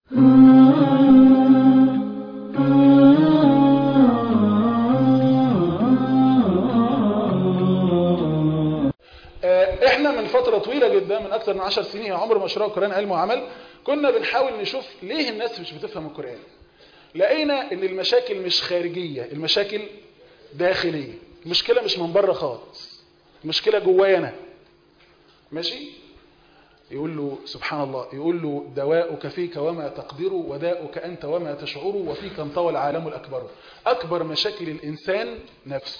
احنا من فترة طويلة جدا، من اكثر من 10 سنين، يا عمر مشروع القرآن علم وعمل، كنا بنحاول نشوف ليه الناس مش بتفهم القرآن. لقينا ان المشاكل مش خارجية، المشاكل داخلية. المشكلة مش من بره خالص، المشكلة جوايا انا. ماشي؟ يقول له سبحان الله، يقول له دواؤك فيك وما تقدر، وداؤك أنت وما تشعر، وفيك انطوى العالم الأكبر. أكبر مشاكل الإنسان نفسه،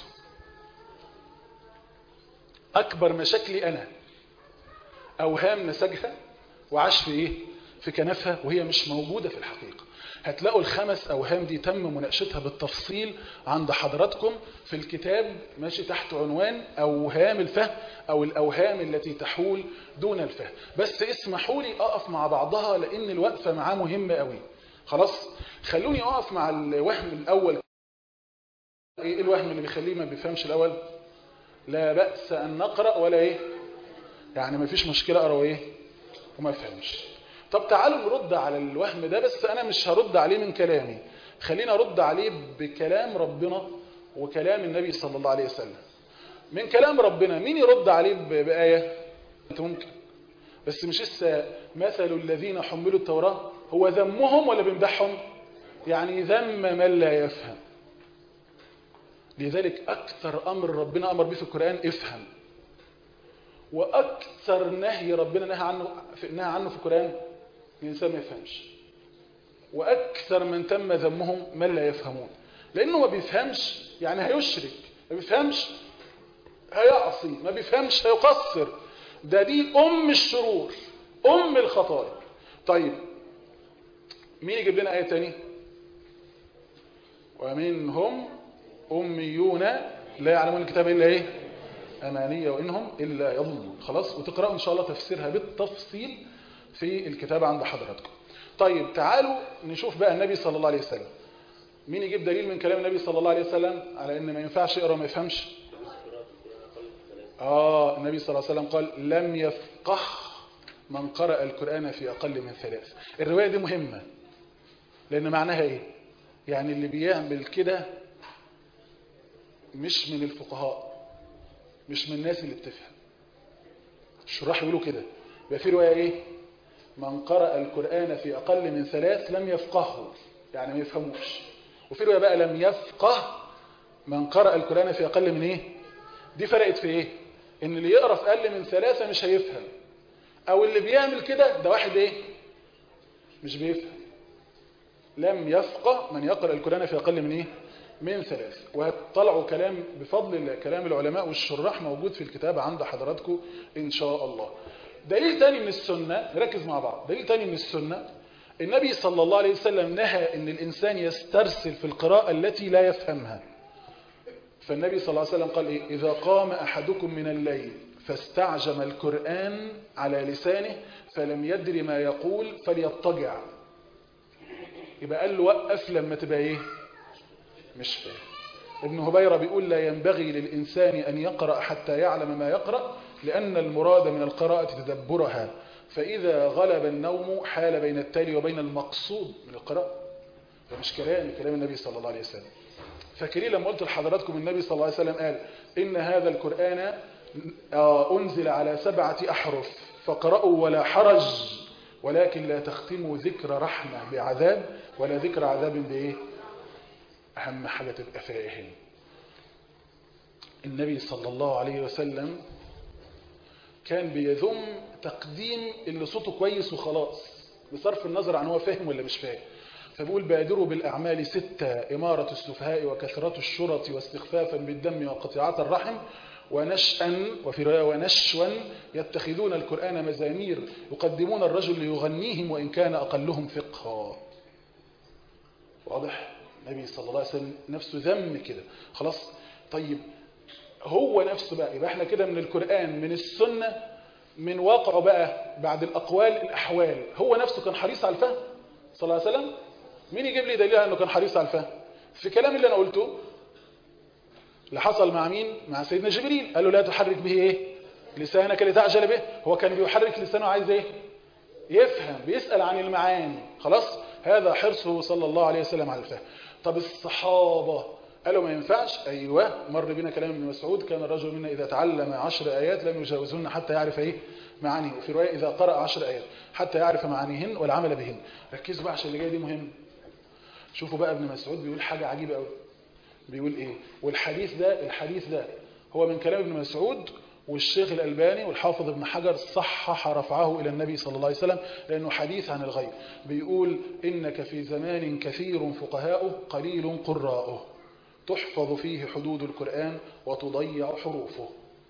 أكبر مشاكلي أنا أوهام نسجها وعاش في إيه؟ في كنفها، وهي مش موجودة في الحقيقة. هتلاقوا الخمس أوهام دي تم مناقشتها بالتفصيل عند حضراتكم في الكتاب، ماشي، تحت عنوان أوهام الفهم أو الأوهام التي تحول دون الفهم. بس اسمحوا لي أقف مع بعضها لأن الوقفة معاه مهمة قوي. خلاص؟ خلوني أقف مع الوهم الأول. إيه الوهم اللي بيخليه ما بيفهمش الأول؟ لا بأس أن نقرأ ولا إيه؟ يعني ما فيش مشكلة أقرأ إيه؟ وما فهمش. طب تعالوا نرد على الوهم ده، بس أنا مش هرد عليه من كلامي، خلينا أرد عليه بكلام ربنا وكلام النبي صلى الله عليه وسلم. من كلام ربنا مين يرد عليه بآية؟ أنت ممكن، بس مش لسه مثل الذين حملوا التوراة هو ذمهم ولا بيمدحهم؟ يعني ذم من لا يفهم. لذلك أكثر أمر ربنا أمر به في القرآن افهم، وأكثر نهي ربنا نهى عنه في القرآن الإنسان ما يفهمش. وأكثر من تم ذمهم من لا يفهمون، لأنه ما بيفهمش يعني هيشرك، ما بيفهمش هيعصي، ما بيفهمش هيقصر. دي أم الشرور، أم الخطايا. طيب مين يجيب لنا آية تاني؟ ومنهم أميون لا يعلمون الكتاب إلا إيه؟ أمانية وإنهم إلا يظنون. خلاص؟ وتقرأوا إن شاء الله تفسيرها بالتفصيل في الكتاب عند حضراتكم. طيب تعالوا نشوف بقى النبي صلى الله عليه وسلم. مين يجيب دليل من كلام النبي صلى الله عليه وسلم على إن ما ينفعش يقرأ وما يفهمش؟ النبي صلى الله عليه وسلم قال لم يفقه من قرأ القرآن في أقل من 3. الرواية دي مهمة لأن معناها إيه؟ يعني اللي بيعمل كده مش من الفقهاء، مش من الناس اللي بتفهم. الشراح يقولوا كده. يبقى في رواية إيه؟ من قرأ القرآن في أقل من 3 لم يفقهه، يعني ما يفهموش. وفي رواية بقى لم يفقه من قرأ القرآن في أقل من إيه؟ دي فرقت في إيه؟ إن اللي يقرأ في أقل من 3 مش هيفهم، أو اللي بيعمل كده ده واحد إيه؟ مش بيفهم. لم يفقه من يقرأ القرآن في أقل من إيه؟ من 3. وطلعوا كلام بفضل الله، كلام العلماء والشراح موجود في الكتاب عند حضراتكم إن شاء الله. دليل تاني من السنة، نركز مع بعض. دليل تاني من السنة، النبي صلى الله عليه وسلم نهى إن الإنسان يسترسل في القراءة التي لا يفهمها. فالنبي صلى الله عليه وسلم قال إيه؟ إذا قام أحدكم من الليل فاستعجم القرآن على لسانه فلم يدر ما يقول فليضطجع. يبقى قال له وقف لما تبقى إيه؟ مش فاهم. ابن هبيرة بيقول لا ينبغي للإنسان أن يقرأ حتى يعلم ما يقرأ، لأن المراد من القراءة تدبرها، فإذا غلب النوم حال بين التالي وبين المقصود من القراءة. فمش كلام النبي صلى الله عليه وسلم. فاكرين لما قلت لحضراتكم النبي صلى الله عليه وسلم قال إن هذا القرآن أنزل على 7 أحرف فقرأوا ولا حرج، ولكن لا تختموا ذكر رحمة بعذاب ولا ذكر عذاب بإيه؟ أهم حاجة تبقى فاهم. النبي صلى الله عليه وسلم كان بيذم تقديم اللي صوته كويس وخلاص بصرف النظر عن هو فاهم ولا مش فاهم. فبقول بادروا بالأعمال 6: إمارة السفهاء وكثرة الشرط واستخفافا بالدم وقطيعة الرحم ونشأا، وفي رواية ونشوا، يتخذون القرآن مزامير يقدمون الرجل ليغنيهم وإن كان أقلهم فقها. واضح؟ النبي صلى الله عليه وسلم نفسه ذم كده. خلاص؟ طيب هو نفسه بقى، يبقى احنا كده من القرآن، من السنة، من واقعه بقى بعد الأقوال الأحوال. هو نفسه كان حريص على الفهم صلى الله عليه وسلم. مين يجيب لي دليل أنه كان حريص على الفهم؟ في كلام اللي أنا قلته اللي حصل مع مين؟ مع سيدنا جبريل. قال له لا تحرك به إيه؟ لسانك لتعجل به. هو كان بيحرك لسانه عايز إيه؟ يفهم، بيسأل عن المعاني. خلاص، هذا حرصه صلى الله عليه وسلم على الفهم. طب الصحابة قالوا ما ينفعش؟ أيوة، مر بنا كلام ابن مسعود: كان الرجل منا إذا تعلم 10 آيات لم يجاوزهن حتى يعرف إيه معانيه، وفي رواية إذا قرأ 10 آيات حتى يعرف معانيهن والعمل بهن. ركزوا بقى عشان اللي جاي دي مهم. شوفوا بقى ابن مسعود بيقول حاجة عجيبة قوي. بيقول إيه؟ الحديث ده هو من كلام ابن مسعود، والشيخ الألباني والحافظ ابن حجر صحح رفعه إلى النبي صلى الله عليه وسلم لأنه حديث عن الغيب. بيقول: إنك في زمان كثير فقهاؤه قليل قراؤه، تحفظ فيه حدود القرآن وتضيع حروفه.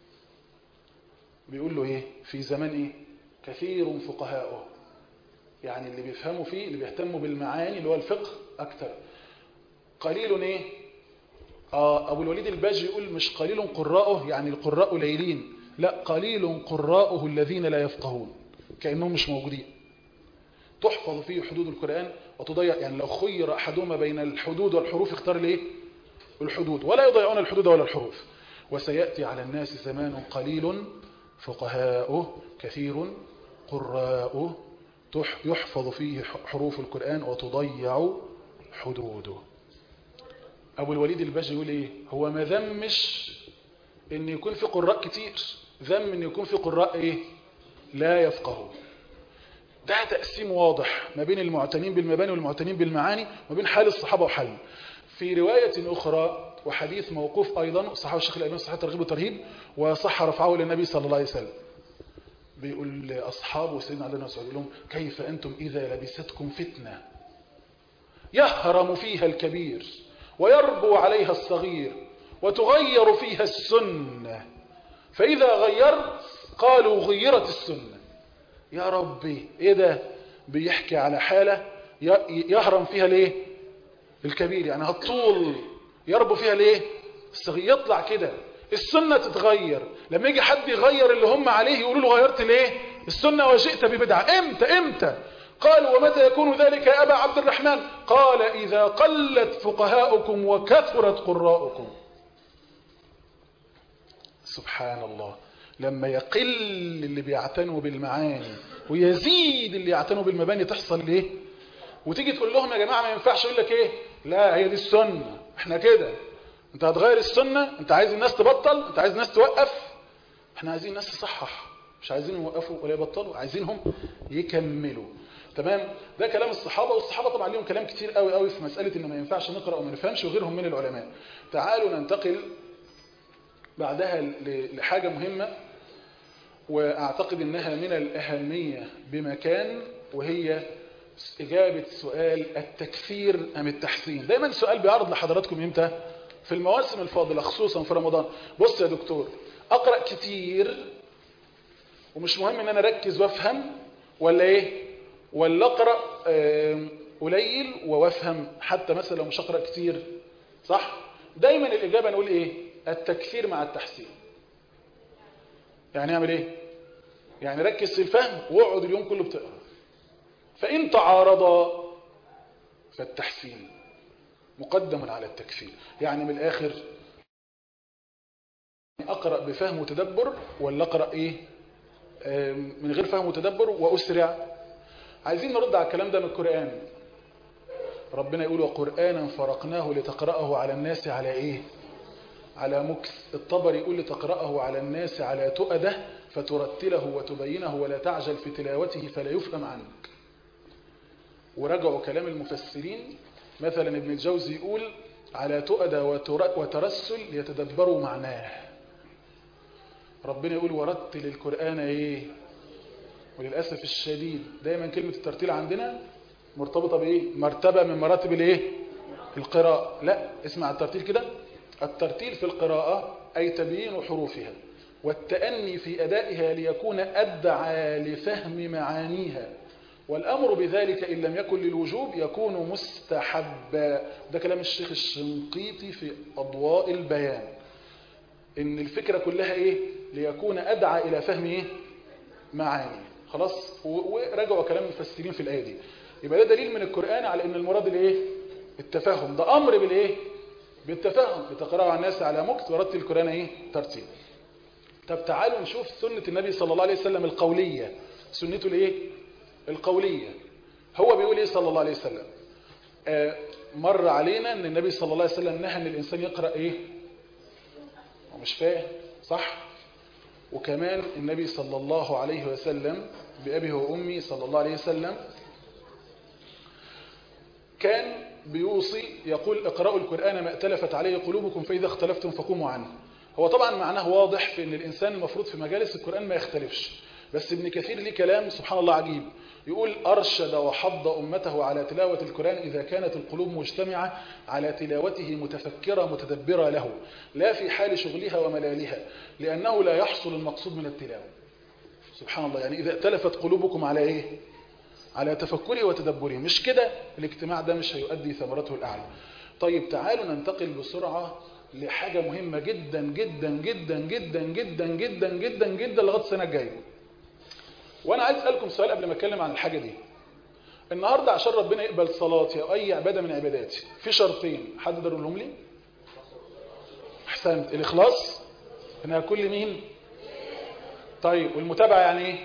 بيقول له إيه؟ في زمان إيه؟ كثير فقهاؤه، يعني اللي بيفهموا فيه، اللي بيهتموا بالمعاني اللي هو الفقه أكثر. قليل إيه؟ أبو الوليد الباجي يقول مش قليل قراءه يعني القراء قليلين، لا، قليل قراءه الذين لا يفقهون، كأنهم مش موجودين. تحفظ فيه حدود القرآن وتضيع، يعني لو خير أحدهما بين الحدود والحروف اختار ليه؟ الحدود، ولا يضيعون الحدود ولا الحروف. وسيأتي على الناس زمان قليل فقهاؤه كثير قراءه، يحفظ فيه حروف القرآن وتضيع حدوده. أبو الوليد الباجي يقول إيه؟ هو ما ذمش إن يكون في قراء كتير، ذم إن يكون في قراء إيه؟ لا يفقهون. ده تقسيم واضح ما بين المعتنين بالمباني والمعتنين بالمعاني، ما بين حال الصحابة وحالهم. في رواية أخرى وحديث موقوف أيضا، صححه الشيخ الألباني صحيح الترغيب والترهيب، وصح رفعه للنبي صلى الله عليه وسلم. بيقول لأصحابه سيدنا علي بن مسعود لهم: كيف أنتم إذا لبستكم فتنة يهرم فيها الكبير ويربو عليها الصغير وتغير فيها السنة، فإذا غيرت قالوا غيرت السنة. يا ربي، إيه ده؟ بيحكي على حالة يهرم فيها ليه الكبير، يعني هالطول، يربو فيها ليه الصغير، يطلع كده السنة تتغير. لما يجي حد يغير اللي هم عليه يقولوا له غيرت ليه السنة وجئت ببدعة؟ امتى؟ قالوا: ومتى يكون ذلك يا أبا عبد الرحمن؟ قال: إذا قلت فقهاؤكم وكثرت قراؤكم. سبحان الله. لما يقل اللي بيعتنوا بالمعاني ويزيد اللي يعتنوا بالمباني تحصل ليه؟ وتيجي تقول لهم: يا جماعة ما ينفعش، يقول لك ايه؟ لا، هي دي السنة، احنا كده. انت هتغير السنة؟ انت عايز الناس تبطل؟ انت عايز الناس توقف؟ احنا عايزين الناس تصحح، مش عايزينهم يوقفوا ولا يبطلوا، عايزينهم يكملوا. تمام؟ ده كلام الصحابة. والصحابة طبعا ليهم كلام كتير قوي قوي في مسألة انه ما ينفعش نقرأ وما نفهمش، وغيرهم من العلماء. تعالوا ننتقل بعدها لحاجة مهمة، واعتقد انها من الأهمية بمكان، وهي إجابة سؤال التكثير أم التحسين. دايما السؤال بيعرض لحضراتكم إمتى؟ في المواسم الفاضلة، خصوصا في رمضان. بص يا دكتور، أقرأ كتير ومش مهم إن أنا أركز وأفهم، ولا إيه؟ ولا أقرأ قليل وأفهم حتى مثلا لو مش أقرأ كتير؟ صح؟ دايما الإجابة نقول إيه؟ التكثير مع التحسين. يعني أعمل إيه؟ يعني ركز في الفهم واقعد اليوم كله بتقرأ. فإن تعارضا فالتحسين مقدم على التكثير. يعني من الآخر، أقرأ بفهم وتدبر ولا أقرأ إيه من غير فهم وتدبر وأسرع؟ عايزين نرد على الكلام ده من القرآن. ربنا يقول: وقرآنا فرقناه لتقرأه على الناس على إيه؟ على مكث. الطبري يقول: لتقرأه على الناس على تؤده فترتله وتبينه ولا تعجل في تلاوته فلا يفهم عنك. ورجعوا كلام المفسرين، مثلا ابن الجوزي يقول: على تؤدى وترسل ليتدبروا معناه. ربنا يقول: ورتل القرآن إيه؟ وللأسف الشديد دايما كلمة الترتيل عندنا مرتبطة بإيه؟ مرتبة من مراتب الإيه؟ القراءة. لا، اسمع الترتيل كده: الترتيل في القراءة أي تبيين حروفها والتأني في أدائها ليكون أدعى لفهم معانيها، والأمر بذلك إن لم يكن للوجوب يكون مستحبا. ده كلام الشيخ الشنقيطي في أضواء البيان. إن الفكرة كلها إيه؟ ليكون أدعى إلى فهم إيه؟ معاني. خلاص؟ ورجعوا كلام المفسرين في الآية دي. يبقى ده دليل من القرآن على إن المراد الإيه؟ التفاهم. ده أمر بالإيه؟ بالتفاهم. لتقرأوا على الناس على مكث ورتل القرآن إيه؟ ترتيل. طب تعالوا نشوف سنة النبي صلى الله عليه وسلم القولية، سنته الإيه؟ القولية. هو بيقول ايه صلى الله عليه وسلم؟ مر علينا ان النبي صلى الله عليه وسلم نهى ان الانسان يقرأ ايه؟ هو مش فاهم صح؟ وكمان النبي صلى الله عليه وسلم بأبي وأمي صلى الله عليه وسلم كان بيوصي يقول اقرأوا القرآن ما ائتلفت عليه قلوبكم فإذا اختلفتم فقوموا عنه. هو طبعا معناه واضح في ان الانسان المفروض في مجالس القرآن ما يختلفش، بس ابن كثير ليه كلام سبحان الله عجيب، يقول أرشد وحض أمته على تلاوة القرآن إذا كانت القلوب مجتمعة على تلاوته متفكرة متدبرة له، لا في حال شغلها وملالها، لأنه لا يحصل المقصود من التلاوة. سبحان الله، يعني إذا ائتلفت قلوبكم على إيه؟ على تفكره وتدبره، مش كده الاجتماع ده مش هيؤدي ثمرته الأعلى. طيب تعالوا ننتقل بسرعة لحاجة مهمة جدا جدا جدا جدا جدا جدا جدا جدا لغاية السنة الجاية. وانا عايز اسالكم سؤال قبل ما اتكلم عن الحاجه دي. النهارده عشان ربنا يقبل صلاتي او اي عباده من عباداتي في شرطين، حد يقدر يقولهم لي؟ احسنت. الاخلاص انها كل مين؟ طيب والمتابعه يعني ايه؟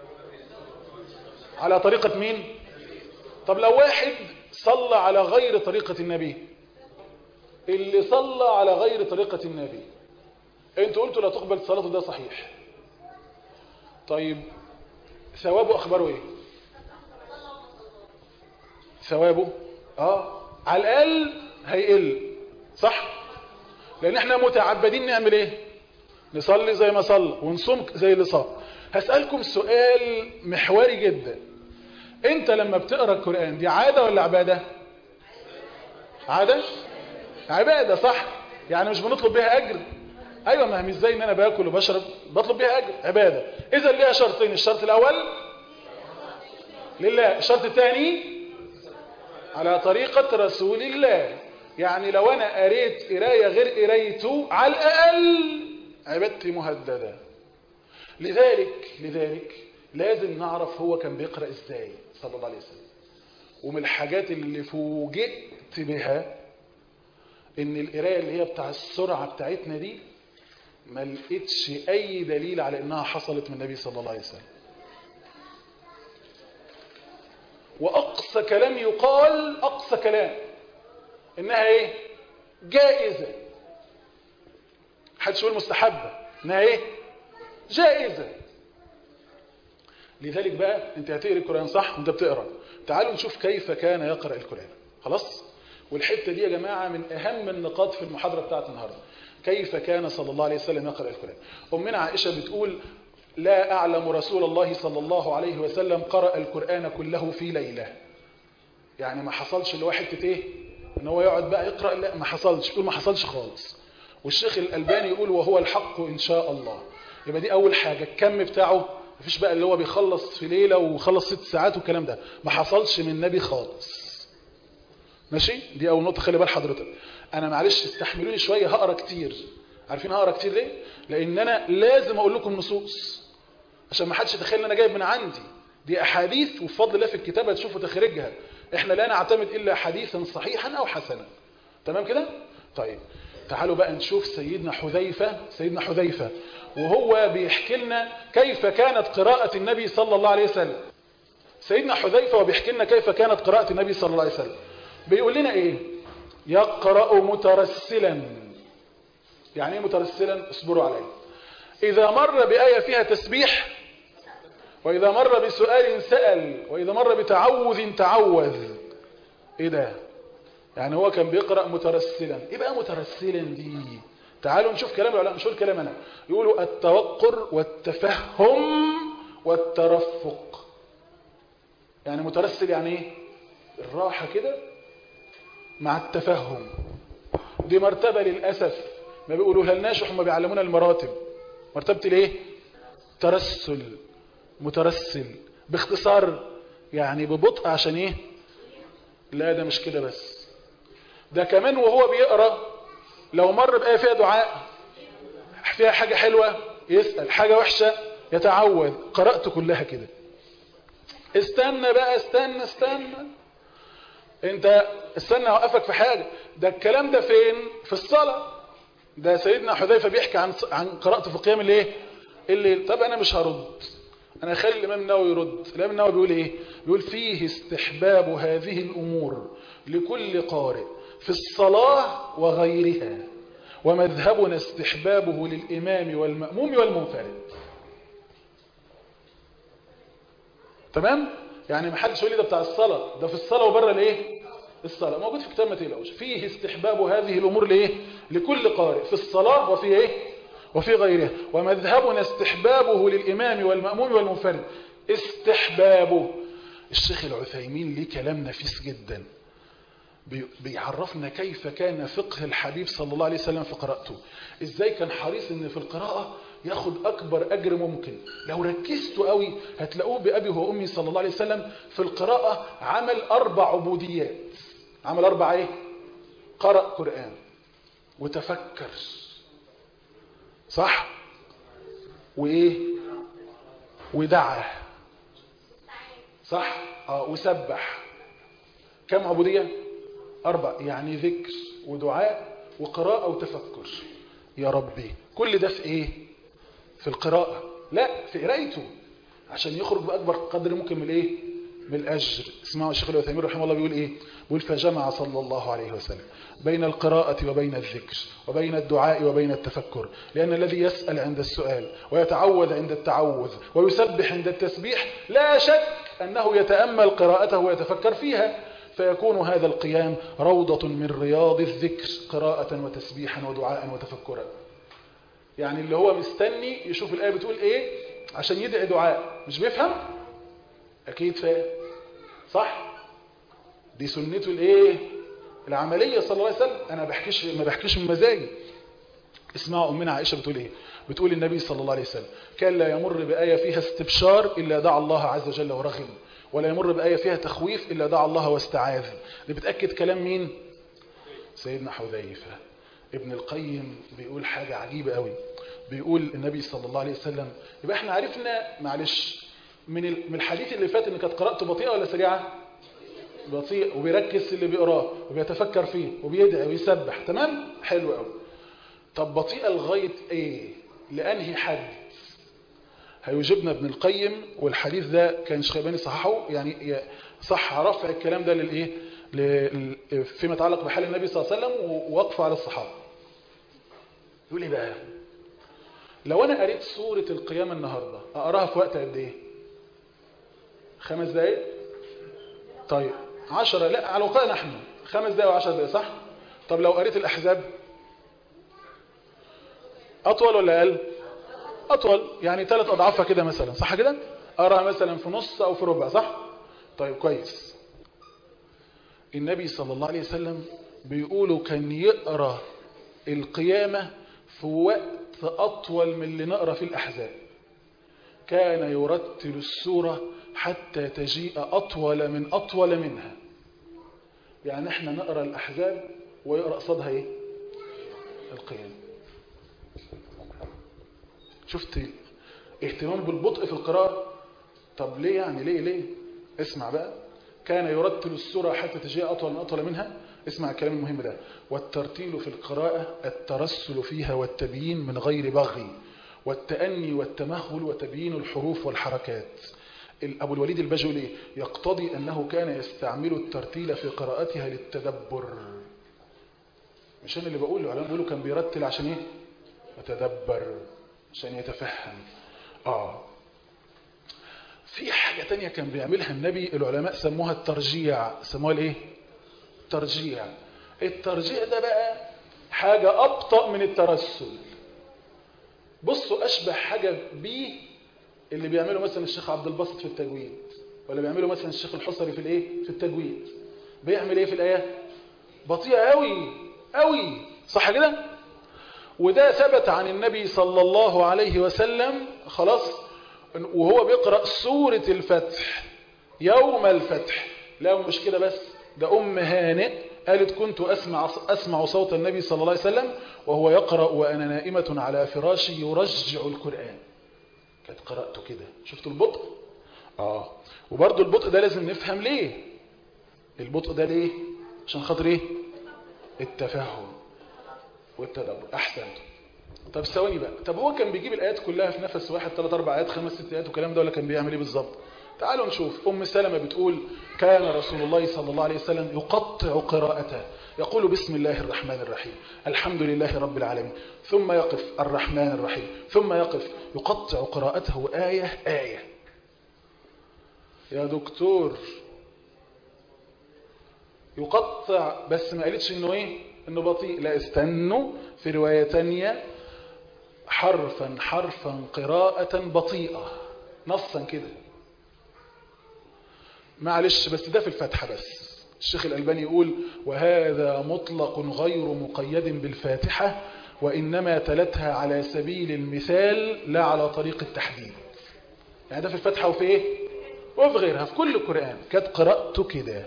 على طريقه مين؟ طب لو واحد صلى على غير طريقه النبي، اللي صلى على غير طريقه النبي انتوا قلتوا لا تقبل صلاته، ده صحيح. طيب ثوابه اخباره ايه؟ ثوابه على الاقل هيقل، صح؟ لان احنا متعبدين نعمل ايه؟ نصلي زي ما صلى ونصوم زي اللي صام. هسألكم سؤال محوري جدا، انت لما بتقرأ القرآن دي عادة ولا عبادة؟ عادة؟ عبادة، صح؟ يعني مش بنطلب بيها اجر. ايوه، ما هي مش زي ان انا باكل وبشرب بطلب بيها اجر، عبادة. اذا ليها شرطين، الشرط الاول لله، الشرط الثاني على طريقة رسول الله. يعني لو انا قريت قرايه غير قرايته على الاقل عبادتي مهدده. لذلك لازم نعرف هو كان بيقرأ ازاي صلى الله عليه وسلم. ومن الحاجات اللي فوجئت بها ان القرايه اللي هي بتاع السرعه بتاعتنا دي ما لقيتش اي دليل على انها حصلت من النبي صلى الله عليه وسلم. واقصى كلام يقال، اقصى كلام انها ايه؟ جائزه. حدش يقول مستحبه، انها ايه؟ جائزه. لذلك بقى انت هتقرا القران صح وانت بتقرا، تعالوا نشوف كيف كان يقرا القران. خلاص؟ والحته دي يا جماعه من اهم النقاط في المحاضره بتاعت النهارده، كيف كان صلى الله عليه وسلم يقرا القران. امنا عائشه بتقول لا اعلم رسول الله صلى الله عليه وسلم قرأ القران كله في ليله. يعني ما حصلش اللي هو حته ايه؟ ان هو يقعد بقى يقرا، لا ما حصلش، بيقول ما حصلش خالص. والشيخ الألباني يقول وهو الحق ان شاء الله. يبقى دي اول حاجه، الكم بتاعه مفيش بقى اللي هو بيخلص في ليله وخلص 6 ساعات والكلام ده، ما حصلش من النبي خالص. ماشي؟ دي اول نقطه، خلي بال حضرتك. انا معلش استحملوني شويه، هقرا كتير. عارفين هقرا كتير ليه؟ لان انا لازم اقول لكم نصوص عشان ما حدش يتخيل ان انا جايب من عندي. دي احاديث وبفضل الله في الكتابه تشوفوا تخريجها. احنا لا نعتمد الا حديثا صحيحا او حسنا. تمام كده؟ طيب تعالوا بقى نشوف سيدنا حذيفه وهو بيحكي لنا كيف كانت قراءة النبي صلى الله عليه وسلم. سيدنا حذيفه وبيحكي لنا كيف كانت قراءة النبي صلى الله عليه وسلم. بيقول لنا ايه؟ يقرأ مترسلا. يعني ايه مترسلا؟ اصبروا علي. اذا مر بآية فيها تسبيح، واذا مر بسؤال سأل، واذا مر بتعوذ تعوذ. ايه ده؟ يعني هو كان بيقرأ مترسلا. ايه بقى مترسلا دي؟ تعالوا نشوف كلام العلماء، مش هقول كلام انا. يقولوا التوقر والتفهم والترفق. يعني مترسل يعني ايه؟ الراحة كده مع التفهم. دي مرتبة للأسف ما بيقولوها لناش وهم بيعلمونا المراتب. مرتبة الايه؟ ترسل، مترسل باختصار يعني ببطء. عشان ايه؟ لا ده مش كده بس، ده كمان وهو بيقرأ لو مر بآية فيها دعاء، فيها حاجة حلوة يسأل، حاجة وحشة يتعوذ. قرأت كلها كده. استنى بقى، استنى انت استنى اوقفك في حاجة. ده الكلام ده فين؟ في الصلاة. ده سيدنا حذيفة بيحكي عن قراءته في قيام الليل. طب انا مش هرد، أنا أخلي الإمام النووي يرد. الإمام النووي بيقول إيه؟ بيقول فيه استحباب هذه الأمور لكل قارئ في الصلاة وغيرها، ومذهبنا استحبابه للإمام والمأموم والمنفرد. تمام؟ يعني ما حدش يقول لي ده بتاع الصلاة، ده في الصلاة وبره الايه؟ الصلاة. موجود في كتاب ما تقلقوش. فيه استحباب هذه الأمور لايه؟ لكل قارئ في الصلاة وفي ايه؟ وفي غيرها، ومذهبنا استحبابه للإمام والمأموم والمنفرد. استحبابه. الشيخ العثيمين ليه كلام نفيس جدا، بيعرفنا كيف كان فقه الحبيب صلى الله عليه وسلم في قراءته. ازاي كان حريص ان في القراءة ياخد اكبر اجر ممكن. لو ركزتوا قوي هتلاقوه بأبي وأمي صلى الله عليه وسلم في القراءة عمل 4 عبوديات. عمل 4 ايه؟ قرأ قرآن وتفكر، صح؟ وايه؟ ودعا، صح؟ وسبح. كم عبودية؟ 4. يعني ذكر ودعاء وقراءة وتفكر. يا ربي كل ده في ايه؟ في القراءة؟ لا، في قرايته، عشان يخرج بأكبر قدر ممكن من الايه؟ من الأجر. اسمعوا الشيخ العثيمين رحمه الله بيقول ايه؟ بيقول فجمع صلى الله عليه وسلم بين القراءة وبين الذكر وبين الدعاء وبين التفكر، لأن الذي يسأل عند السؤال ويتعوذ عند التعوذ ويسبح عند التسبيح لا شك أنه يتأمل قراءته ويتفكر فيها، فيكون هذا القيام روضة من رياض الذكر، قراءة وتسبيحا ودعاء وتفكرا. يعني اللي هو مستني يشوف الآية بتقول ايه عشان يدعي دعاء، مش بيفهم؟ أكيد فاهم، صح؟ دي سنته الايه؟ العملية صلى الله عليه وسلم. أنا ما بحكيش من مزاجي. اسمعوا أمنا عائشة بتقول ايه؟ بتقول النبي صلى الله عليه وسلم كان لا يمر بآية فيها استبشار إلا دعا الله عز وجل ورغم، ولا يمر بآية فيها تخويف إلا دعا الله واستعاذ. دي بتأكد كلام مين؟ سيدنا حذيفة. ابن القيم بيقول حاجة عجيبة قوي. بيقول النبي صلى الله عليه وسلم، يبقى احنا عرفنا معلش من الحديث اللي فات ان كانت قراءته بطيئة ولا سريعة؟ بطيء، وبيركز في اللي بيقراه وبيتفكر فيه وبيدعي ويسبح. تمام؟ حلو قوي. طب بطيئة لغاية ايه؟ لأنهي حد؟ هيجيبنا ابن القيم، والحديث ده كان شيخ صححه، يعني صح رفع الكلام ده للايه؟ فيما يتعلق بحال النبي صلى الله عليه وسلم ووقفه على الصحابة. يقول ايه بقى؟ لو انا قريت سورة القيامة النهاردة اقراها في وقت قد ايه؟ 5 دقايق؟ طيب 10، لا على وقتنا نحن 5 دقايق و10 دقايق، صح؟ طب لو قريت الأحزاب أطول ولا أقل؟ أطول، يعني 3 أضعافها كده مثلا، صح كده؟ أقراها مثلا في نص أو في ربع، صح؟ طيب كويس. النبي صلى الله عليه وسلم بيقولوا كان يقرأ القيامة في وقت أطول من اللي نقرأ في الأحزاب. كان يرتل السورة حتى تجيء أطول من أطول منها. يعني احنا نقرأ الأحزاب ويقرأ صدها ايه؟ القيامة. شفت اهتمام بالبطء في القراءة؟ طب ليه يعني؟ ليه؟ اسمع بقى. كان يرتل السورة حتى تجيء أطول من أطول منها. اسمع الكلام المهم ده. والترتيل في القراءة الترسل فيها والتبيين من غير بغي، والتأني والتمهل وتبيين الحروف والحركات. أبو الوليد البجلي يقتضي أنه كان يستعمل الترتيل في قراءتها للتدبر. مش أنا اللي بقول، العلماء بيقولوا كان بيرتل عشان ايه؟ يتدبر، عشان يتفهم. في حاجة تانية كان بيعملها النبي، العلماء سموها الترجيع. سموها الايه؟ الترجيع. الترجيع ده بقى حاجة أبطأ من الترسل. بصوا أشبه حاجة بيه اللي بيعمله مثلا الشيخ عبد الباسط في التجويد، ولا بيعمله مثلا الشيخ الحصري في الايه؟ في التجويد. بيعمل ايه في الآية؟ بطيئة قوي قوي، صح كده؟ وده ثبت عن النبي صلى الله عليه وسلم خلاص، وهو بيقرأ سورة الفتح يوم الفتح. لا مش كده بس، ده أم هانئ قالت كنت أسمع صوت النبي صلى الله عليه وسلم وهو يقرأ وأنا نائمة على فراشي يرجع القرآن. كانت قرأته كده. شفتوا البطء؟ وبرضو البطء ده لازم نفهم ليه. البطء ده ليه؟ عشان خاطر ايه؟ التفهم والتدبر. أحسنت. طب ثواني بقى، طب هو كان بيجيب الآيات كلها في نفس واحد 3 4 آيات 5 6 آيات والكلام ده، ولا كان بيعمل ايه بالظبط؟ تعالوا نشوف. أم سلمة بتقول كان رسول الله صلى الله عليه وسلم يقطع قراءته، يقول بسم الله الرحمن الرحيم الحمد لله رب العالمين، ثم يقف الرحمن الرحيم، ثم يقف يقطع قراءته آية آية. يا دكتور يقطع، بس ما قالتش انه ايه، انه بطيء، لا استنوا، في رواية تانية حرفا حرفا قراءة بطيئة نصا كده. معلش بس ده في الفاتحة بس. الشيخ الألباني يقول وهذا مطلق غير مقيد بالفاتحة، وإنما تلتها على سبيل المثال لا على طريق التحديد. يعني ده في الفاتحة وفي ايه وفي غيرها، في كل القرآن كانت قراءته كده.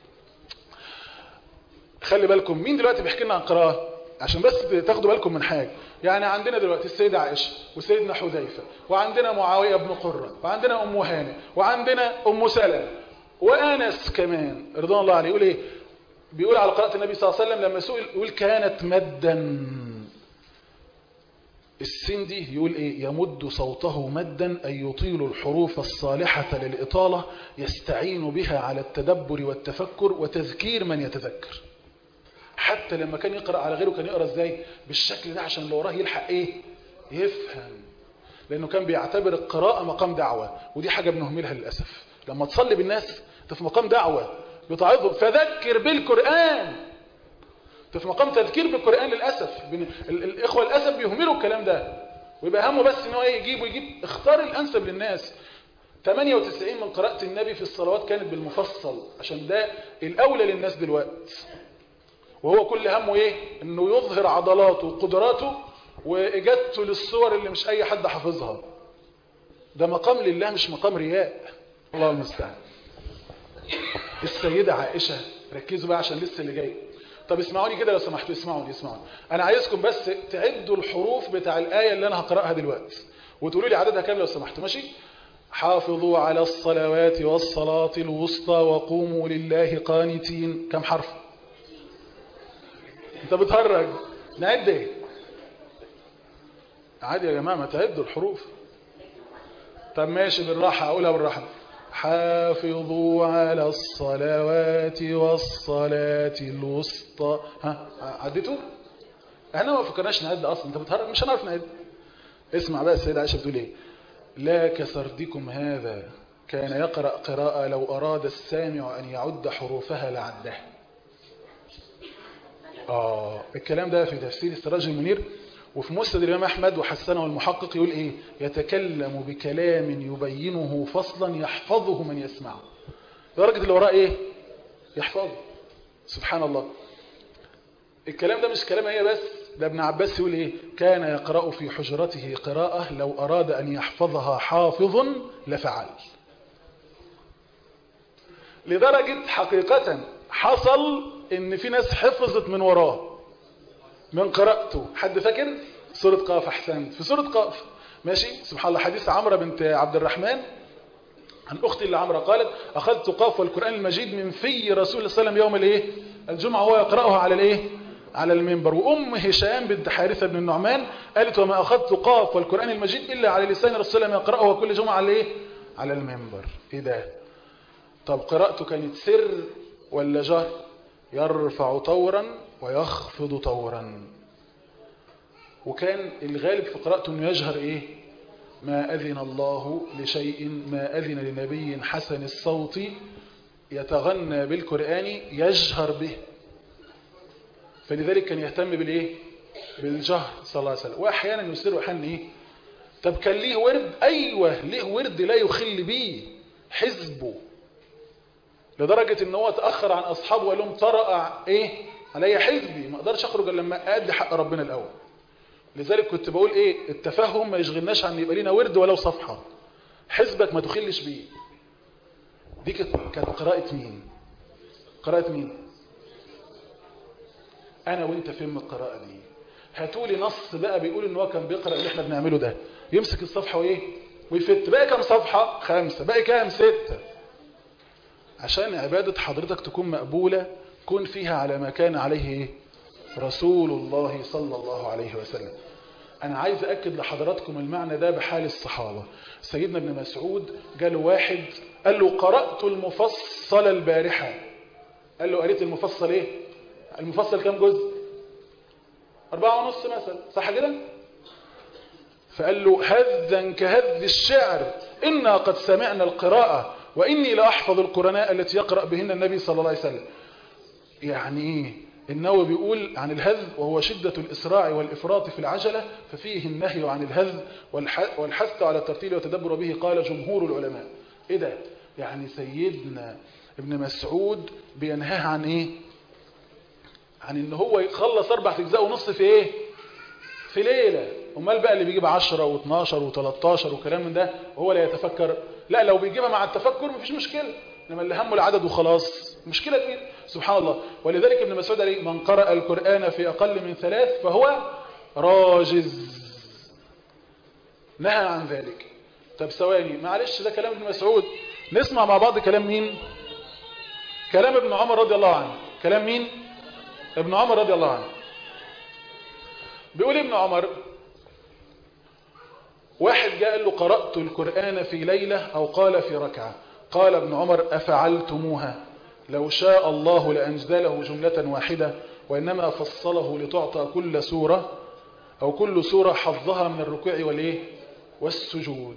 خلي بالكم مين دلوقتي بيحكي لنا عن قراءة، عشان بس تاخدوا بالكم من حاجة. يعني عندنا دلوقتي السيدة عائشة وسيدنا حذيفة، وعندنا معاوية بن قرة، وعندنا أم هانئ، وعندنا أم سلمة، وأنس كمان رضوان الله عليه. يقول ايه؟ بيقول على قراءة النبي صلى الله عليه وسلم لما سئل يقول كانت مدا. السين دي يقول ايه؟ يمد صوته مدا أي يطيل الحروف الصالحة للإطالة، يستعين بها على التدبر والتفكر وتذكير من يتذكر. حتى لما كان يقرأ على غيره كان يقرأ ازاي؟ بالشكل ده، عشان لو وراه يلحق ايه؟ يفهم. لأنه كان بيعتبر القراءة مقام دعوة، ودي حاجة بنهملها للأسف. لما تصلي بالناس انت في مقام دعوة بتعظهم، فذكر بالقرآن، انت في مقام تذكير بالقرآن. للأسف الإخوة للأسف بيهملوا الكلام ده، ويبقى همه بس ان هو يجيب اختار الأنسب للناس. 98 من قراءة النبي في الصلوات كانت بالمفصل، عشان ده الأولى للناس دلوقتي. وهو كل همه ايه؟ انه يظهر عضلاته وقدراته واجابته للصور اللي مش اي حد حافظها. ده مقام لله مش مقام رياء. الله المستعان. السيدة عائشة، ركزوا بقى عشان لسه اللي جاي. طب اسمعوني كده لو سمحتوا، اسمعوني. انا عايزكم بس تعدوا الحروف بتاع الآية اللي انا هقرأها دلوقتي وتقولوا لي عددها كام لو سمحتوا، ماشي؟ حافظوا على الصلوات والصلاة الوسطى وقوموا لله قانتين. كم حرف؟ انت بتهرج. نعد ايه؟ عادي يا جماعة، ما تعدوا الحروف. طب ماشي بالراحة، اقولها بالراحة. حافظوا على الصلوات والصلاة الوسطى. ها عديتوا؟ احنا ما فكرناش نعد اصلا. انت بتهرج، مش هنعرف نعد. اسمع بقى السيدة عائشة بتقول ايه. لا كسردكم هذا كان يقرأ قراءة لو أراد السامع أن يعد حروفها لعدها. الكلام ده في تفسير السراج المنير، وفي مسند الإمام أحمد وحسنه المحقق. يقول إيه؟ يتكلم بكلام يبينه فصلا يحفظه من يسمعه. درجة اللي وراء إيه؟ يحفظه. سبحان الله. الكلام ده مش كلام هي بس، ده ابن عباس يقول إيه؟ كان يقرأ في حجرته قراءة لو أراد أن يحفظها حافظ لفعل. لدرجة حقيقة حصل إن في ناس حفظت من وراه من قراءته. حد فاكر؟ سورة قاف. أحسنت، في سورة قاف. ماشي. سبحان الله. حديث عمرو بنت عبد الرحمن عن أختي اللي عمرو قالت أخذت قاف والقرآن المجيد من في رسول الله صلى الله عليه وسلم يوم الإيه؟ الجمعة، وهو يقرأها على الإيه؟ على المنبر. وأم هشام بنت حارثة بن النعمان قالت وما أخذت قاف والقرآن المجيد إلا على لسان رسول الله يقرأه كل جمعة على الإيه؟ على المنبر. إيه ده؟ طب قراءته كانت سر ولا جهر؟ يرفع طورا ويخفض طورا. وكان الغالب في قراءته انه يجهر ايه؟ ما اذن الله لشيء، ما اذن لنبي حسن الصوت يتغنى بالقرآن يجهر به. فلذلك كان يهتم بالايه؟ بالجهر صلى الله عليه وسلم. واحيانا يسر احيانا ايه؟ طب كان ليه ورد؟ ايوه ليه ورد لا يخل به حزبه، لدرجة ان هو تأخر عن اصحابه وقال لهم طرأ ايه علي حزبي، ما اقدرش اخرج الا لما ادي حق ربنا الاول. لذلك كنت بقول ايه؟ التفهم ما يشغلناش عن يبقى لنا ورد ولو صفحة، حزبك ما تخلش بيه. دي كانت قراءة مين؟ قراءة مين؟ انا وانت فين من القراءة دي؟ هاتولي نص بقى بيقول ان هو كان بيقرأ اللي احنا بنعمله ده، يمسك الصفحة وايه ويفت. بقى كام صفحة؟ 5. بقى كام؟ 6. عشان عبادة حضرتك تكون مقبولة كن فيها على ما كان عليه رسول الله صلى الله عليه وسلم. أنا عايز أكد لحضراتكم المعنى ده بحال الصحابة. سيدنا ابن مسعود جاله واحد قال له قرأت المفصل البارحة. قال له قريت المفصل إيه؟ المفصل كام جزء؟ 4.5 مثلا، صح كده؟ فقال له هذا كهذ الشعر إنا قد سمعنا القراءة وإني لأحفظ القرناء التي يقرأ بهن النبي صلى الله عليه وسلم. يعني إيه؟ النووي بيقول عن الهذ وهو شدة الإسراع والإفراط في العجلة، ففيه النهي عن الهذ والحث على الترتيل والتدبر به قال جمهور العلماء. إيه ده؟ يعني سيدنا ابن مسعود بينهاه عن إيه؟ عن إن هو يخلص 4 أجزاء ونص في إيه؟ في ليلة. امال بقى اللي بيجيب 10 و12 و13 وكلام من ده وهو لا يتفكر؟ لا، لو بيجيبها مع التفكر مفيش مشكلة، انما اللي همه العدد وخلاص مشكلة كبيرة. سبحان الله. ولذلك ابن مسعود قال من قرأ القرآن في أقل من 3 فهو راجز، نهى عن ذلك. طب ثواني، معلش، ده كلام ابن مسعود، نسمع مع بعض كلام مين؟ كلام ابن عمر رضي الله عنه. كلام مين؟ ابن عمر رضي الله عنه. بيقول ابن عمر واحد جاء قال له قرأت القرآن في ليلة أو قال في ركعة. قال ابن عمر أفعلتموها؟ لو شاء الله لأنزله جملة واحدة، وإنما فصله لتعطى كل سورة أو كل سورة حظها من الركوع والإيه والسجود.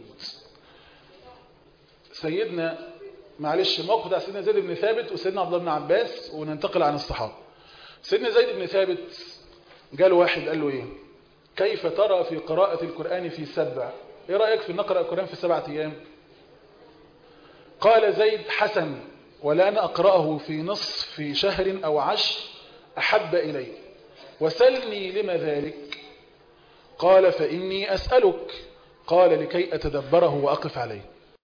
سيدنا، معلش، الموقف بتاع سيدنا زيد بن ثابت وسيدنا عبد الله بن عباس وننتقل عن الصحابة. سيدنا زيد بن ثابت قال واحد قال له إيه؟ كيف ترى في قراءة القرآن في 7؟ إيه رأيك في نقرأ القرآن في 7 أيام؟ قال زيد حسن، ولأن أقرأه في نصف شهر أو 10 أحب إلي، وسلني لما ذلك؟ قال فإني أسألك. قال لكي أتدبره وأقف عليه.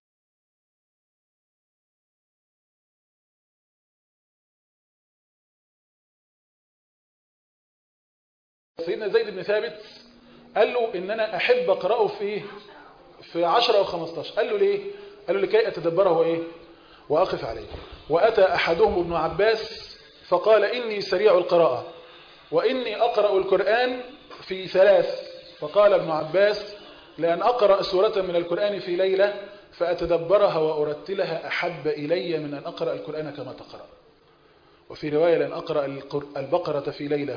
سيدنا زيد بن ثابت قال له إن أنا أحب أقرأه في 10 أو 15. قال له ليه؟ قال له لكي أتدبره إيه؟ وأقف عليه. وأتى أحدهم ابن عباس فقال إني سريع القراءة وإني أقرأ القرآن في 3. فقال ابن عباس لأن أقرأ سورة من القرآن في ليلة فأتدبرها وأرتلها أحب إلي من أن أقرأ القرآن كما تقرأ. وفي رواية لأن أقرأ البقرة في ليلة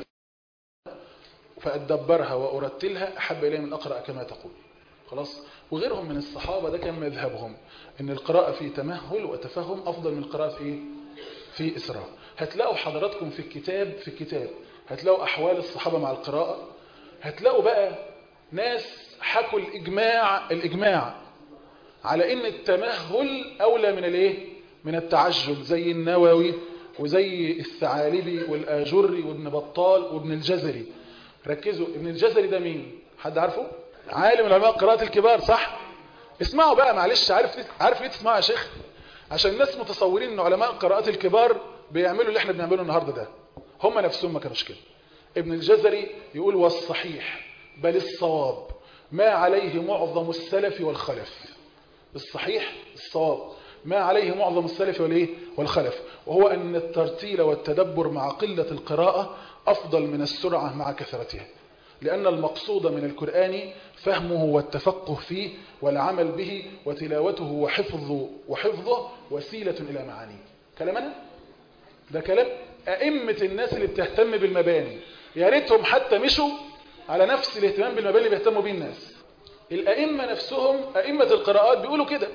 فأتدبرها وأرتلها أحب إلي من أقرأ كما تقول. خلاص. وغيرهم من الصحابة ده كان مذهبهم إن القراءة في تمهل وتفهم أفضل من القراءة في إسراء. هتلاقوا حضراتكم في الكتاب هتلاقوا أحوال الصحابة مع القراءة. هتلاقوا بقى ناس حكوا الإجماع على إن التمهل أولى من التعجل، زي النووي وزي الثعالبي والآجري وابن بطال وابن الجزري. ركزوا، ابن الجزري ده مين؟ حد عارفه؟ عالم العلماء قراءة الكبار، صح؟ اسمعوا بقى، معلش، عارف ليه تسمعوا يا شيخ؟ عشان الناس متصورين ان علماء قراءة الكبار بيعملوا اللي احنا بنعمله النهارده ده. هم نفسهم ما كانوش كده. ابن الجزري يقول والصحيح بل الصواب ما عليه معظم السلف والخلف. الصحيح الصواب ما عليه معظم السلف والخلف، وهو أن الترتيل والتدبر مع قلة القراءة أفضل من السرعة مع كثرتها، لأن المقصود من القرآن فهمه والتفقه فيه والعمل به وتلاوته وحفظه وسيلة إلى معانيه. كلامنا ده كلام أئمة الناس اللي بتهتم بالمباني، يا ريتهم حتى مشوا على نفس الاهتمام بالمباني اللي بيهتموا بيه الناس. الأئمة نفسهم أئمة القراءات بيقولوا كده.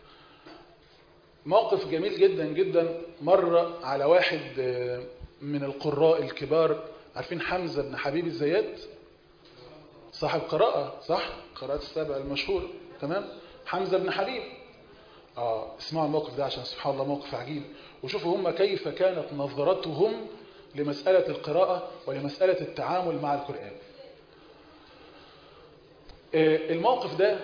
موقف جميل جدا جدا مر على واحد من القراء الكبار. عارفين حمزة بن حبيب الزيات؟ صاحب قراءة، صح؟ قراءة السبع المشهور، تمام؟ حمزة بن حبيب. اسمعوا الموقف ده عشان سبحان الله موقف عجيب، وشوفوا هم كيف كانت نظرتهم لمسألة القراءة ولمسألة التعامل مع القرآن. الموقف ده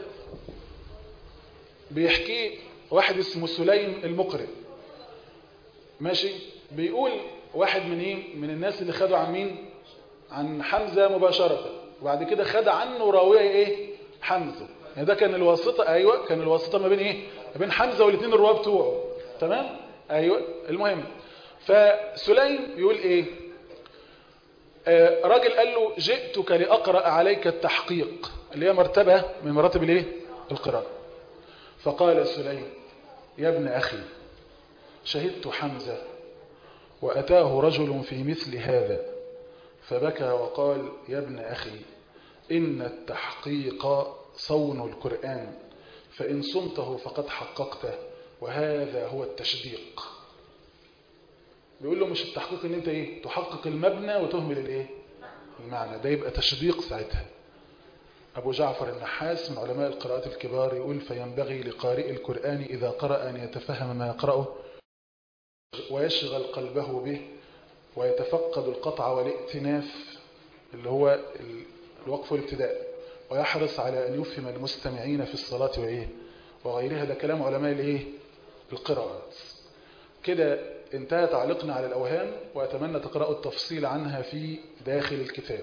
بيحكيه واحد اسمه سليم المقرئ، ماشي؟ بيقول واحد من الناس اللي خدوا عن مين؟ عن حمزة مباشرة، وبعد كده خد عنه راوية حمزة. يعني ده كان الواسطة، ايوه، كان الواسطة ما بين ما بين حمزة والاثنين الرواه بتوعه، تمام؟ ايوه. المهم، فسليم يقول راجل قال له جئتك لأقرأ عليك التحقيق اللي هي مرتبة من مراتب الايه القراءة. فقال سليم يا ابن أخي شهدت حمزة وأتاه رجل في مثل هذا فبكى وقال يا ابن أخي إن التحقيق صون القرآن فإن صمته فقد حققته وهذا هو التشديق. بيقول له مش التحقيق ان انت ايه تحقق المبنى وتهمل الايه المعنى، ده يبقى تشديق ساعتها. أبو جعفر النحاس من علماء القراءات الكبار يقول فينبغي لقارئ القرآن إذا قرأ أن يتفهم ما يقرأه ويشغل قلبه به ويتفقد القطع والائتناف اللي هو الوقف والابتداء، ويحرص على أن يفهم المستمعين في الصلاة وإيه وغيرها. ده كلام علماء الإيه القراءات. كده انتهى تعليقنا على الأوهام، وأتمنى تقرأوا التفصيل عنها في داخل الكتاب.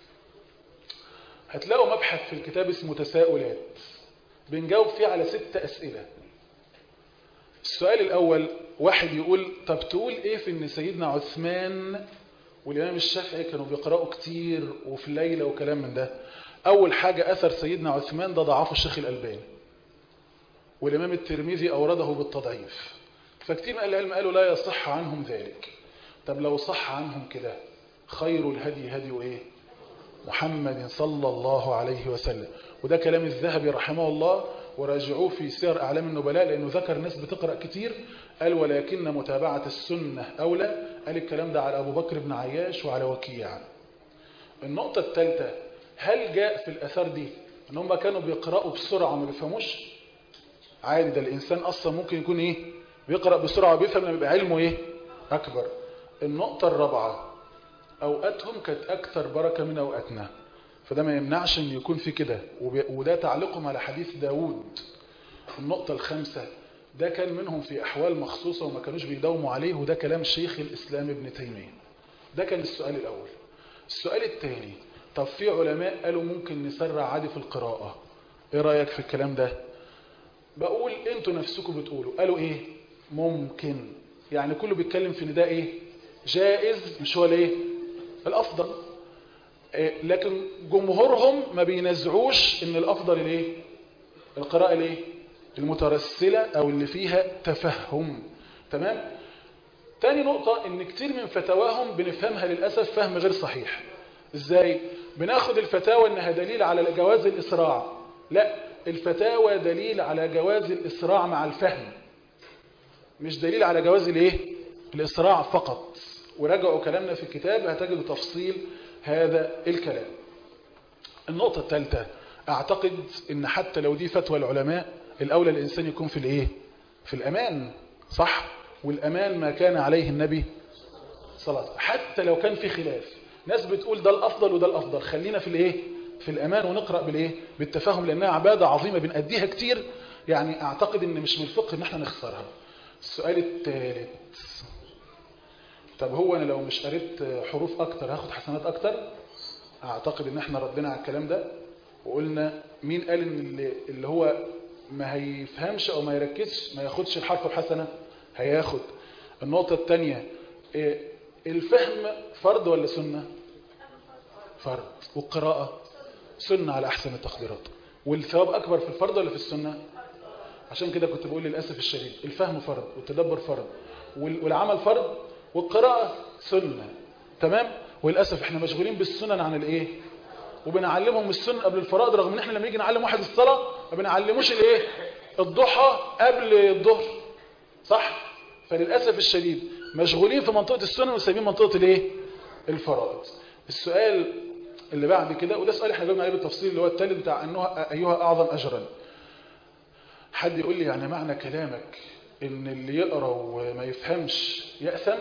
هتلاقوا مبحث في الكتاب اسمه تساؤلات بنجاوب فيه على 6 أسئلة. السؤال الأول واحد يقول طب تقول إيه في إن سيدنا عثمان والإمام الشافعي كانوا بيقرأوا كتير وفي الليلة وكلام من ده؟ أول حاجة أثر سيدنا عثمان ده ضعفه الشيخ الألباني، والإمام الترمذي أورده بالتضعيف، فكتير من أهل العلم قالوا لا يصح عنهم ذلك. طب لو صح عنهم كده خير الهدي هدي وإيه محمد صلى الله عليه وسلم. وده كلام الذهبي رحمه الله، وراجعوه في سير أعلام النبلاء لأنه ذكر ناس بتقرأ كتير قال ولكن متابعة السنة أولى. قال الكلام ده على أبو بكر بن عياش وعلى وكيع. النقطة الثالثة هل جاء في الأثار دي أن هم كانوا بيقرأوا بسرعة وما بيفهموش؟ عادي، ده الإنسان أصلا ممكن يكون إيه بيقرأ بسرعة وبيفهم لما يبقى علمه إيه أكبر. النقطة الرابعة أوقاتهم كانت أكثر بركة من أوقاتنا، فده ما يمنعش أن يكون في كده، وده تعليقهم على حديث داود. النقطة الخامسة ده كان منهم في أحوال مخصوصة وما كانوش بيداوموا عليه، وده كلام شيخ الإسلام ابن تيمية. ده كان السؤال الأول. السؤال الثاني طب في علماء قالوا ممكن نسرع عادي في القراءة، إيه رأيك في الكلام ده؟ بقول أنتوا نفسكم بتقولوا قالوا إيه ممكن، يعني كله بيتكلم في نداء إيه جائز مش هو الإيه الأفضل، لكن جمهورهم ما بينزعوش ان الافضل الايه القراءه الايه المترسله او اللي فيها تفهم. تمام. تاني نقطه ان كتير من فتاواهم بنفهمها للاسف فهم غير صحيح. ازاي؟ بناخد الفتاوى انها دليل على جواز الاسراع. لا، الفتاوى دليل على جواز الاسراع مع الفهم، مش دليل على جواز الايه الاسراع فقط. وراجعوا كلامنا في الكتاب هتجدوا تفصيل هذا الكلام. النقطة الثالثة أعتقد إن حتى لو دي فتوى العلماء الأولى الإنسان يكون في الإيه في الأمان، صح؟ والأمان ما كان عليه النبي صلى الله عليه وسلم. حتى لو كان في خلاف، ناس بتقول ده الأفضل وده الأفضل، خلينا في الإيه في الأمان ونقرأ بالإيه بالتفاهم، لأنها عبادة عظيمة بنأديها كتير. يعني أعتقد إن مش من الفقه إن احنا نخسرها. السؤال الثالث طب هو أنا لو مش قريت حروف أكتر هاخد حسنات أكتر؟ أعتقد إن احنا ردنا على الكلام ده وقلنا مين قال إن اللي هو ما هيفهمش أو ما يركزش ما ياخدش الحرف الحسنة؟ هياخد. النقطة الثانية الفهم فرض ولا سنة؟ فرض. والقراءة سنة على أحسن التقديرات. والثواب أكبر في الفرض ولا في السنة؟ عشان كده كنت بقول للأسف الشديد الفهم فرض والتدبر فرض والعمل فرض والقراءة سنة. تمام. وللأسف احنا مشغولين بالسنن عن الايه وبنعلمهم السنن قبل الفرائض، رغم ان احنا لما يجي نعلم واحد الصلاة ما بنعلموش الايه الضحى قبل الظهر، صح؟ فللأسف الشديد مشغولين في منطقة السنن وسايبين منطقة الايه الفرائض. السؤال اللي بعد كده وده سؤال احنا جاوبنا عليه بالتفصيل اللي هو الثالث بتاع انه ايها اعظم اجرا. حد يقول لي يعني معنى كلامك ان اللي يقرأ وما يفهمش يأثم؟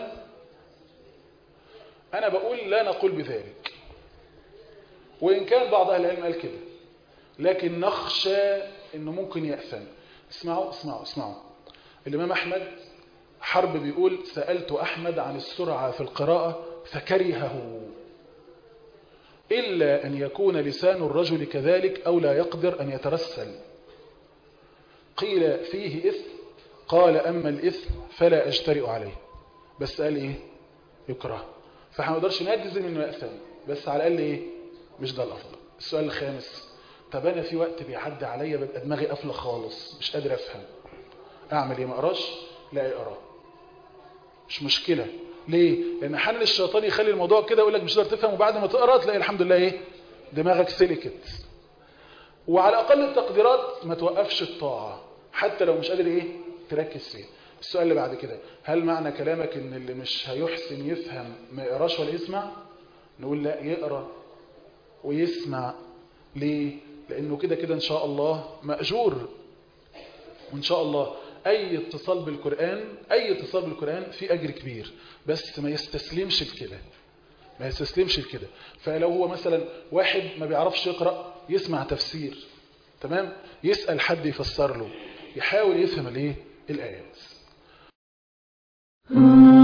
أنا بقول لا نقول بذلك، وإن كان بعض أهل العلم قال كده، لكن نخشى إنه ممكن يأثم. اسمعوا اسمعوا اسمعوا. الإمام أحمد حرب بيقول سألت أحمد عن السرعة في القراءة فكرهه إلا أن يكون لسان الرجل كذلك أو لا يقدر أن يترسل. قيل فيه إثم، قال أما الإثم فلا أجترئ عليه. بس قال إيه يكره، فاحنا ما نقدرش نجزم انه يأثم. بس على الاقل ايه مش ده الافضل. السؤال الخامس، طب انا في وقت بيعدي عليا ببقى دماغي قافله خالص مش قادر افهم، اعمل ايه؟ ما اقراش؟ لا اقرا، مش مشكله. ليه؟ لان حل الشيطان يخلي الموضوع كده يقول لك مش قادر تفهم، وبعد ما تقرا تلاقي الحمد لله ايه دماغك سلكت. وعلى اقل التقديرات ما توقفش الطاعه حتى لو مش قادر ايه تركز فيها. السؤال اللي بعد كده، هل معنى كلامك ان اللي مش هيحسن يفهم ما يقراش ولا يسمع؟ نقول لا، يقرا ويسمع. ليه؟ لانه كده كده ان شاء الله مأجور، وان شاء الله اي اتصال بالقرآن فيه اجر كبير، بس ما يستسلمش لكده، ما يستسلمش لكده. فلو هو مثلا واحد ما بيعرفش يقرأ، يسمع تفسير، تمام، يسأل حد يفسر له، يحاول يفهم الايه الآيات.